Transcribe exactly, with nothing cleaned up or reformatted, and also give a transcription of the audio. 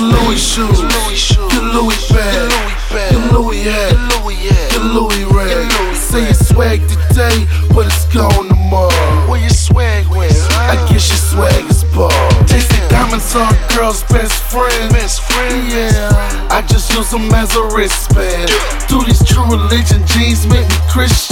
Louis shoes, your Louis bag, your Louis hat, your Louis rag. Say you swag today, but it's gone tomorrow. Where your swag went? I guess your swag is ball. Tasty diamonds are a girl's best friend. Best friend. Yeah, I just use them as a wristband. Do these True Religion jeans make me Christian?